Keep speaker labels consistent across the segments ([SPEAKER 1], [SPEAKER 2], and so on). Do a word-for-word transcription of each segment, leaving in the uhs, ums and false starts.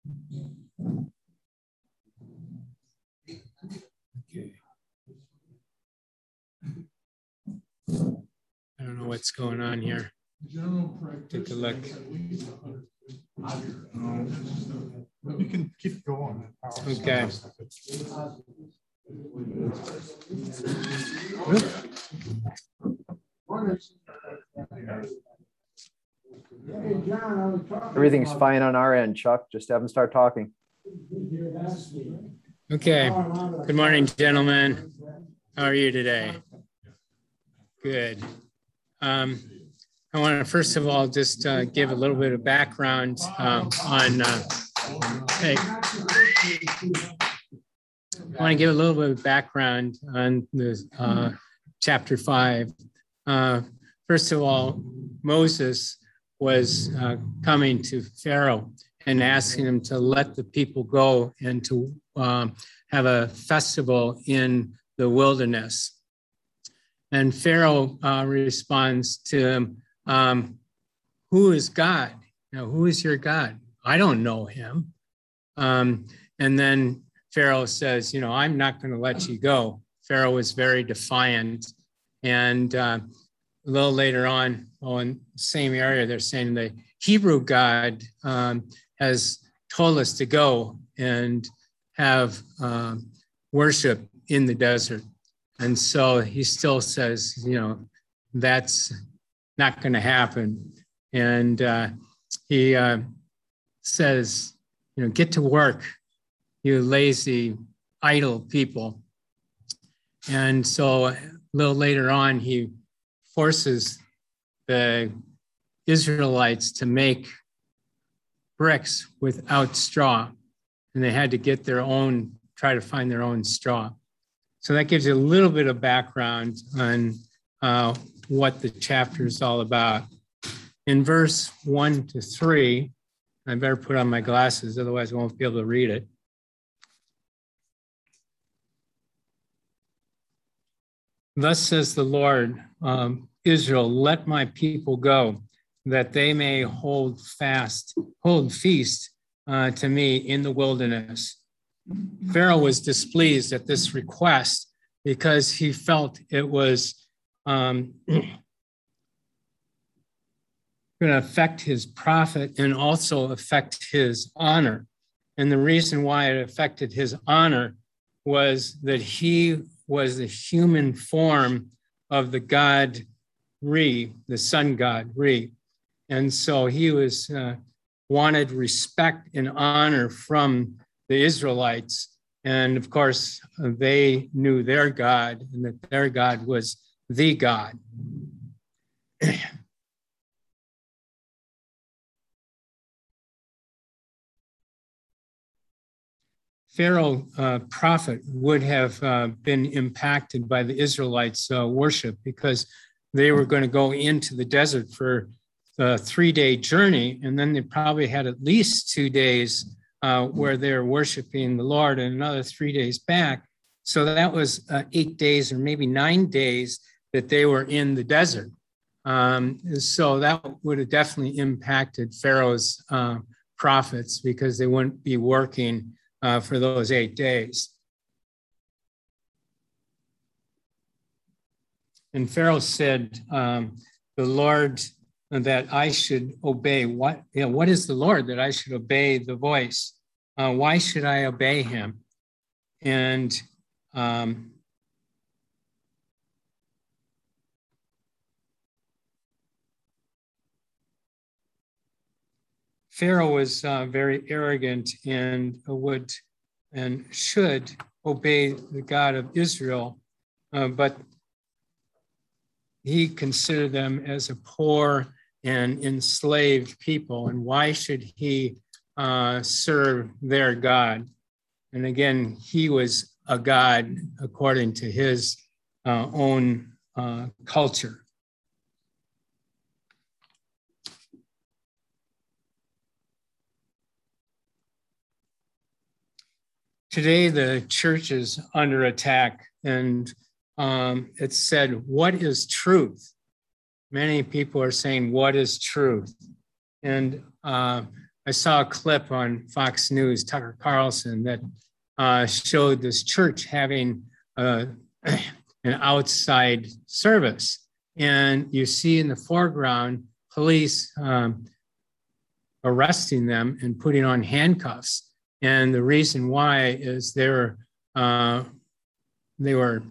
[SPEAKER 1] Okay. I don't know what's going on here. Take a look.
[SPEAKER 2] You can keep going.
[SPEAKER 1] Okay.
[SPEAKER 3] Everything's fine on our end, Chuck. Just have them start talking.
[SPEAKER 1] Okay. Good morning, gentlemen. How are you today? Good. Um, I want to first of all just uh, give a little bit of background um, on. Uh, hey, I want to give a little bit of background on the uh, chapter five. Uh, first of all, Moses was uh, coming to Pharaoh and asking him to let the people go and to um, have a festival in the wilderness. And Pharaoh uh, responds to him, um, who is God? Now, who is your God? I don't know him. Um, and then Pharaoh says, you know, I'm not going to let you go. Pharaoh was very defiant. And uh, a little later on, oh, in the same area, they're saying the Hebrew God um, has told us to go and have um, worship in the desert. And so he still says, you know, that's not going to happen. And uh, he uh, says, you know, get to work, you lazy, idle people. And so a little later on, he forces the Israelites to make bricks without straw. And they had to get their own, try to find their own straw. So that gives you a little bit of background on uh, what the chapter is all about. In verse one to three, I better put on my glasses, otherwise I won't be able to read it. Thus says the Lord, um, Israel, let my people go, that they may hold fast, hold feast uh, to me in the wilderness. Pharaoh was displeased at this request because he felt it was um, going to affect his profit and also affect his honor. And the reason why it affected his honor was that he was the human form of the god Re, the sun god Re. And so he was uh, wanted respect and honor from the Israelites. And of course, they knew their God and that their God was the God. Pharaoh uh, prophet would have uh, been impacted by the Israelites' uh, worship because they were going to go into the desert for a three-day journey, and then they probably had at least two days uh, where they're worshiping the Lord and another three days back. So that was uh, eight days or maybe nine days that they were in the desert. Um, so that would have definitely impacted Pharaoh's uh, prophets because they wouldn't be working uh, for those eight days. And Pharaoh said, um, the Lord that I should obey. What, you know, what is the Lord that I should obey the voice? Uh, why should I obey him? And um, Pharaoh was uh, very arrogant and would and should obey the God of Israel, uh, but he considered them as a poor and enslaved people. And why should he uh, serve their God? And again, he was a God according to his uh, own uh, culture. Today, the church is under attack, and um, it's said, what is truth? Many people are saying, what is truth? And uh, I saw a clip on Fox News, Tucker Carlson, that uh, showed this church having uh, an outside service. And you see in the foreground, police um, arresting them and putting on handcuffs. And the reason why is they were, uh, they were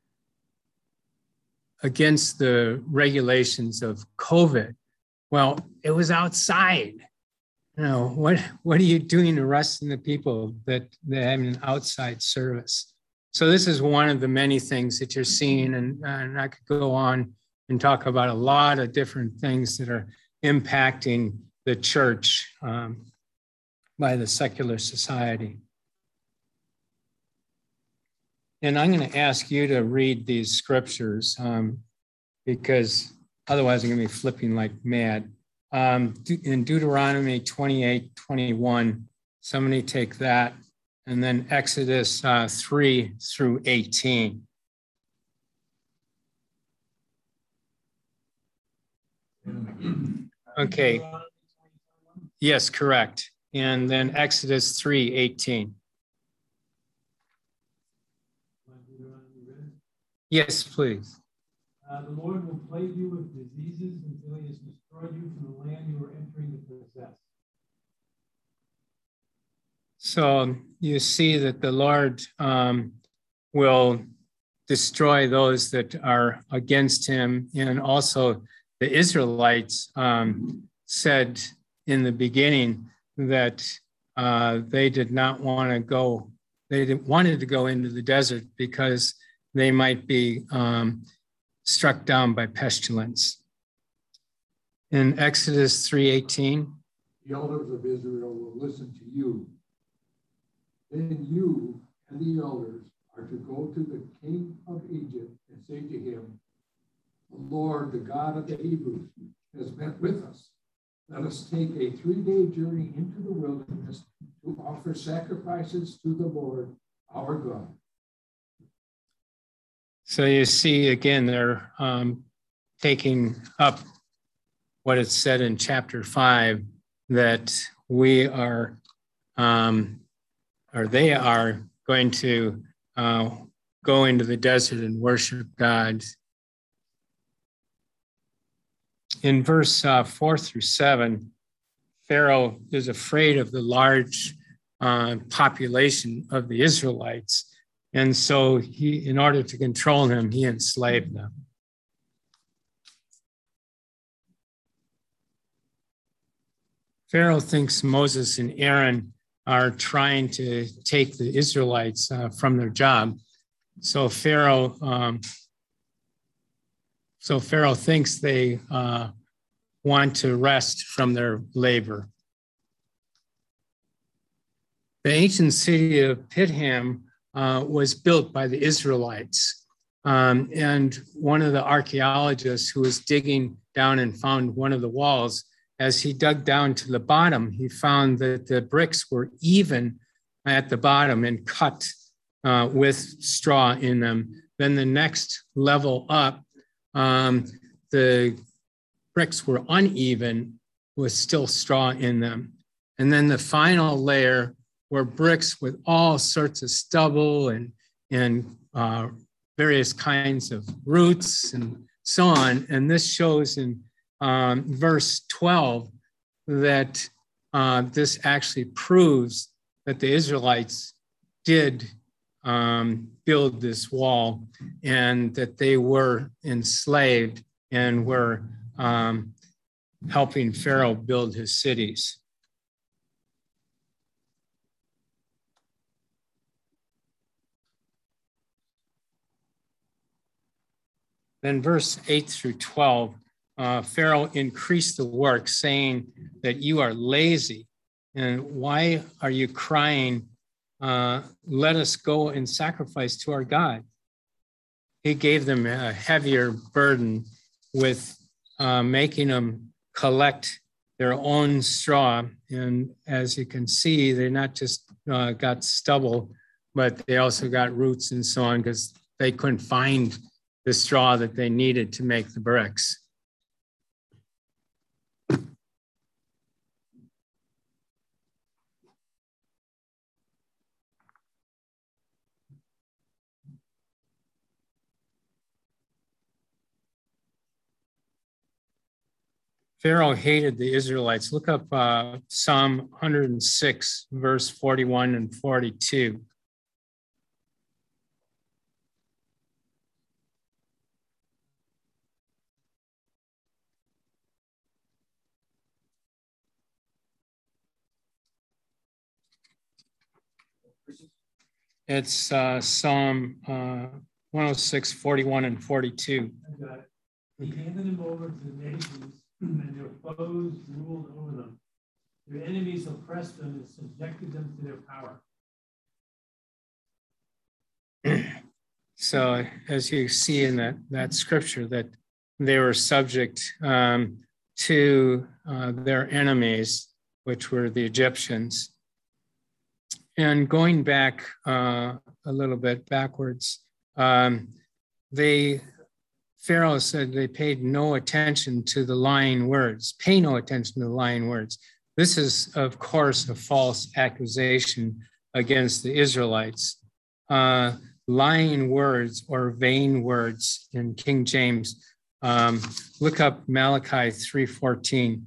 [SPEAKER 1] against the regulations of COVID. Well, it was outside. You know, what, what are you doing arresting the people that they have an outside service? So this is one of the many things that you're seeing, and, and I could go on and talk about a lot of different things that are impacting the church um, by the secular society. And I'm going to ask you to read these scriptures um, because otherwise I'm going to be flipping like mad. Um, in Deuteronomy twenty-eight, twenty-one, somebody take that, and then Exodus uh, three through eighteen. Okay. Yes, correct. And then Exodus three, eighteen. Yes, please.
[SPEAKER 4] Uh, the Lord will plague you with diseases until he has destroyed you from the land you are entering to possess.
[SPEAKER 1] So you see that the Lord um, will destroy those that are against him. And also the Israelites um, said in the beginning that uh, they did not want to go, they didn't, wanted to go into the desert because they might be um, struck down by pestilence. In Exodus three eighteen.
[SPEAKER 5] The elders of Israel will listen to you. Then you and the elders are to go to the king of Egypt and say to him, the Lord, the God of the Hebrews, has met with us. Let us take a three-day journey into the wilderness to offer sacrifices to the Lord, our God.
[SPEAKER 1] So you see, again, they're um, taking up what it said in chapter five, that we are, um, or they are going to uh, go into the desert and worship God. In verse uh, four through seven, Pharaoh is afraid of the large uh, population of the Israelites. And so he, in order to control him, he enslaved them. Pharaoh thinks Moses and Aaron are trying to take the Israelites uh, from their job. So Pharaoh, um, so Pharaoh thinks they uh, want to rest from their labor. The ancient city of Pithom uh, was built by the Israelites. Um, and one of the archaeologists who was digging down and found one of the walls, as he dug down to the bottom, he found that the bricks were even at the bottom and cut uh, with straw in them. Then the next level up, um, the bricks were uneven with still straw in them. And then the final layer were bricks with all sorts of stubble and, and uh, various kinds of roots and so on. And this shows in um, verse twelve that uh, this actually proves that the Israelites did um, build this wall and that they were enslaved and were um, helping Pharaoh build his cities. Then verse eight through twelve, uh, Pharaoh increased the work, saying that you are lazy. And why are you crying, uh, let us go and sacrifice to our God? He gave them a heavier burden with uh, making them collect their own straw. And as you can see, they not just uh, got stubble, but they also got roots and so on because they couldn't find the straw that they needed to make the bricks. Pharaoh hated the Israelites. Look up uh, Psalm one hundred six, verse forty-one and forty-two. It's uh, Psalm uh, one oh six, forty-one and forty-two.
[SPEAKER 4] I got it. He handed them over to the nations, and their foes ruled over them. Their enemies oppressed them and subjected them to their power.
[SPEAKER 1] So, as you see in that, that scripture, that they were subject um, to uh, their enemies, which were the Egyptians. And going back uh, a little bit backwards, um, they, Pharaoh said they paid no attention to the lying words. Pay no attention to the lying words. This is, of course, a false accusation against the Israelites. Uh, lying words or vain words in King James. Um, look up Malachi three fourteen.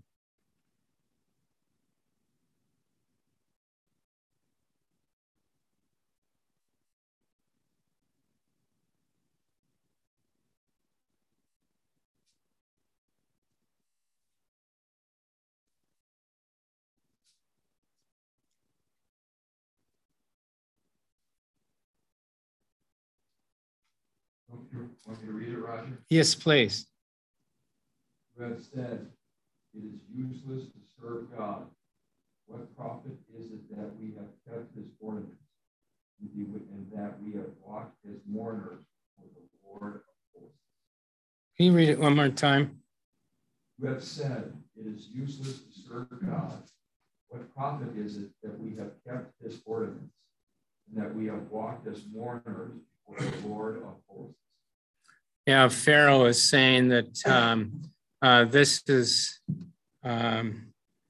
[SPEAKER 6] Want me to- want me to read it, Roger?
[SPEAKER 1] Yes, please.
[SPEAKER 6] Who have said, it is useless to serve God. What profit is it that we have kept his ordinance, and be- and that we have walked as mourners for the Lord of hosts?
[SPEAKER 1] Can you read it one more time?
[SPEAKER 6] Who have said, it is useless to serve God. What profit is it that we have kept his ordinance, and that we have walked as mourners for the Lord of hosts?
[SPEAKER 1] Yeah, Pharaoh is saying that um, uh, this is um,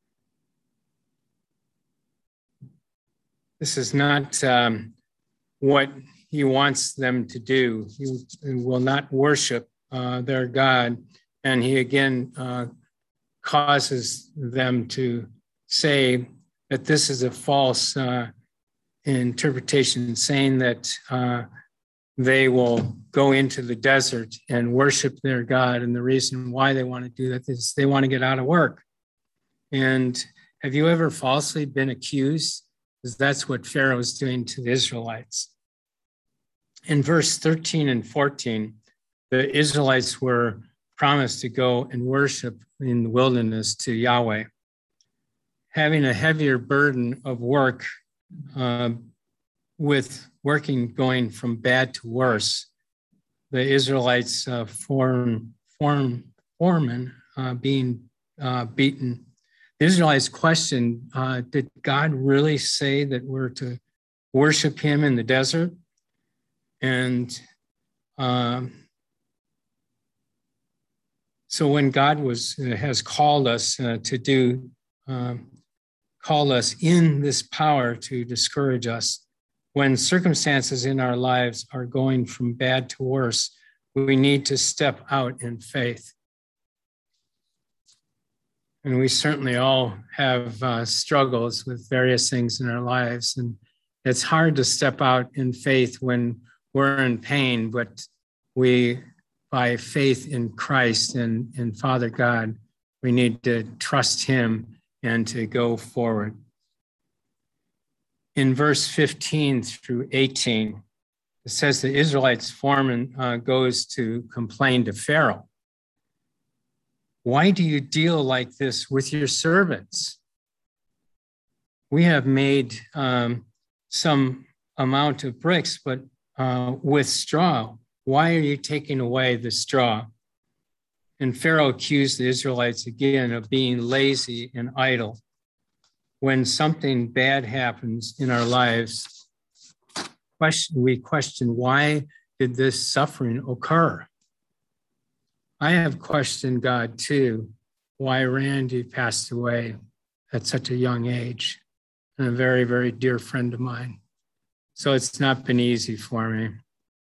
[SPEAKER 1] this is not um, what he wants them to do. He, he will not worship uh, their God, and he again uh, causes them to say that this is a false uh, interpretation, saying that uh, they will go into the desert and worship their God. And the reason why they want to do that is they want to get out of work. And have you ever falsely been accused? Because that's what Pharaoh is doing to the Israelites. In verse thirteen and fourteen, the Israelites were promised to go and worship in the wilderness to Yahweh. Having a heavier burden of work uh, with working going from bad to worse, the Israelites uh, form, form, foreman uh, being uh, beaten. The Israelites questioned, uh, did God really say that we're to worship him in the desert? And um, so when God was uh, has called us uh, to do, um, called us in this power to discourage us, when circumstances in our lives are going from bad to worse, we need to step out in faith. And we certainly all have uh, struggles with various things in our lives. And it's hard to step out in faith when we're in pain, but we, by faith in Christ and in Father God, we need to trust him and to go forward. In verse fifteen through eighteen, it says the Israelites' foreman uh, goes to complain to Pharaoh. Why do you deal like this with your servants? We have made um, some amount of bricks, but uh, with straw. Why are you taking away the straw? And Pharaoh accused the Israelites again of being lazy and idle. When something bad happens in our lives, question, we question, why did this suffering occur? I have questioned God too, why Randy passed away at such a young age, and a very, very dear friend of mine. So it's not been easy for me.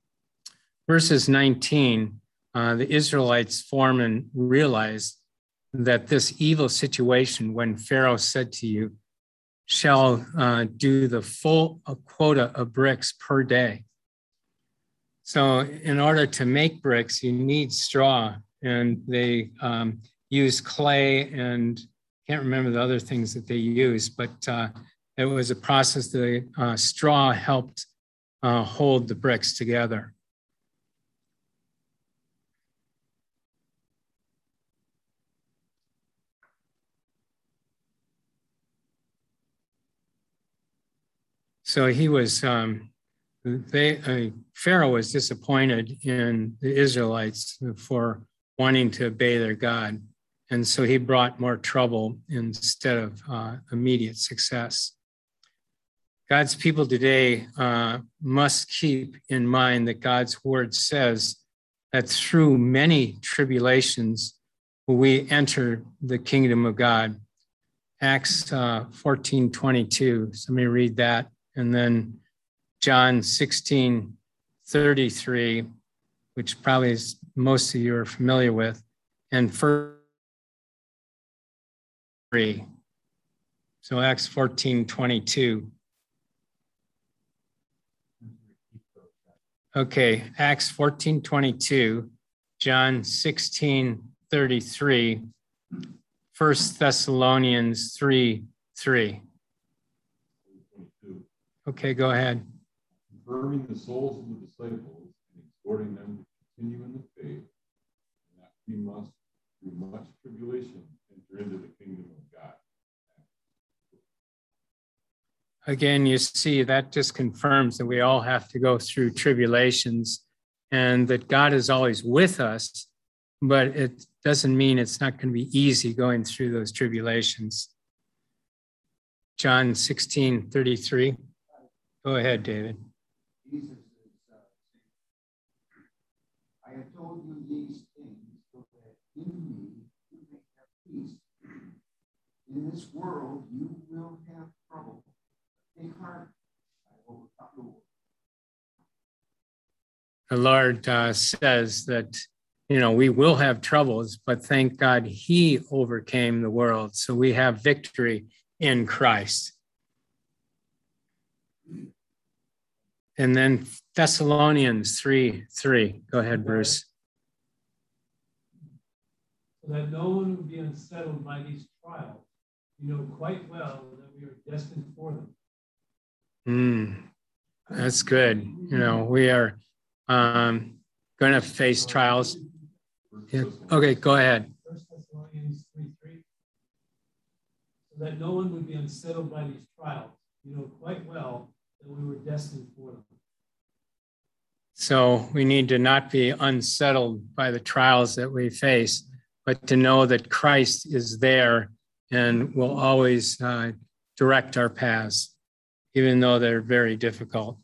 [SPEAKER 1] Verses nineteen, uh, the Israelites' foreman realized that this evil situation, when Pharaoh said to you, shall uh, do the full quota of bricks per day. So in order to make bricks, you need straw, and they um, use clay and can't remember the other things that they use, but uh, it was a process that uh, straw helped uh, hold the bricks together. So he was, um, they, uh, Pharaoh was disappointed in the Israelites for wanting to obey their God. And so he brought more trouble instead of uh, immediate success. God's people today uh, must keep in mind that God's word says that through many tribulations we enter the kingdom of God. Acts uh, fourteen twenty-two, somebody read that. And then John sixteen thirty-three, which probably is, most of you are familiar with, and first three. So Acts fourteen twenty-two. Okay, Acts fourteen twenty-two, John sixteen thirty-three, First Thessalonians three three. Okay, go ahead.
[SPEAKER 7] Confirming the souls of the disciples and exhorting them to continue in the faith, and that we must, through much tribulation, enter into the kingdom of God.
[SPEAKER 1] Again, you see, that just confirms that we all have to go through tribulations and that God is always with us, but it doesn't mean it's not going to be easy going through those tribulations. John sixteen thirty-three. Go ahead, David.
[SPEAKER 5] Jesus is uh, saying, I have told you these things so that in me you may have peace. In this world you will have trouble. Take heart, I will overcome the world.
[SPEAKER 1] The Lord uh, says that, you know, we will have troubles, but thank God he overcame the world. So we have victory in Christ. And then Thessalonians three three. Go ahead, Bruce.
[SPEAKER 4] So that no one would be unsettled by these trials. You know quite well that we are destined for them.
[SPEAKER 1] Mm, that's good. You know, we are um, going to face trials. Yeah. Okay, go ahead.
[SPEAKER 4] First Thessalonians three three. So that no one would be unsettled by these trials. You know quite well that we were destined for them.
[SPEAKER 1] So we need to not be unsettled by the trials that we face, but to know that Christ is there and will always uh, direct our paths, even though they're very difficult.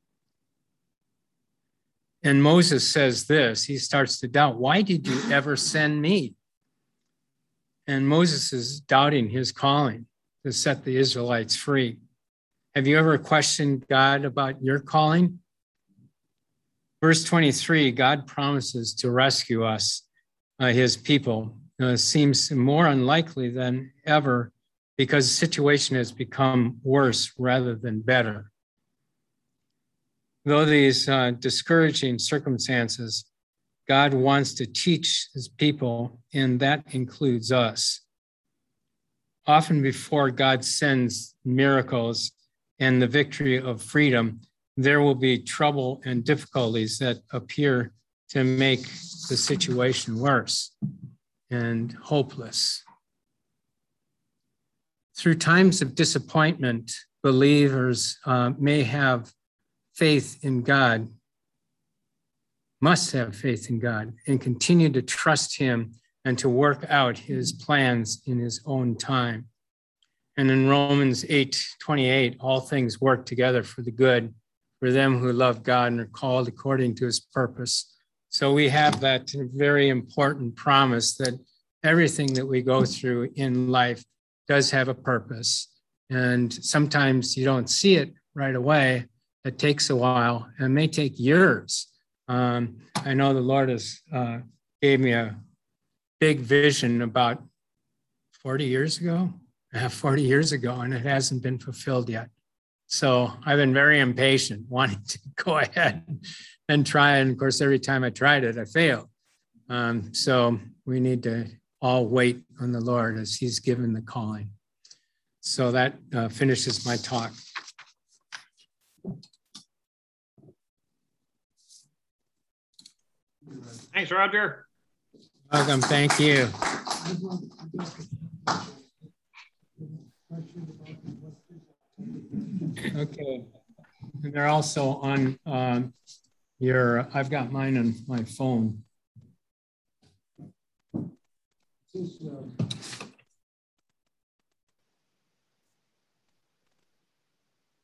[SPEAKER 1] And Moses says this, he starts to doubt, why did you ever send me? And Moses is doubting his calling to set the Israelites free. Have you ever questioned God about your calling? Verse twenty-three, God promises to rescue us, uh, his people. Uh, seems more unlikely than ever because the situation has become worse rather than better. Though these uh, discouraging circumstances, God wants to teach his people, and that includes us. Often before God sends miracles and the victory of freedom, there will be trouble and difficulties that appear to make the situation worse and hopeless. Through times of disappointment, believers uh, may have faith in God, must have faith in God, and continue to trust him and to work out his plans in his own time. And in Romans eight twenty-eight, all things work together for the good for them who love God and are called according to his purpose. So we have that very important promise that everything that we go through in life does have a purpose. And sometimes you don't see it right away. It takes a while and may take years. Um, I know the Lord has uh, gave me a big vision about forty years ago, uh, forty years ago, and it hasn't been fulfilled yet. So I've been very impatient, wanting to go ahead and try. And of course, every time I tried it, I failed. Um, so we need to all wait on the Lord as he's given the calling. So that uh, finishes my talk.
[SPEAKER 8] Thanks, Roger.
[SPEAKER 1] Welcome. Thank you. Okay. And they're also on um, your, I've got mine on my phone.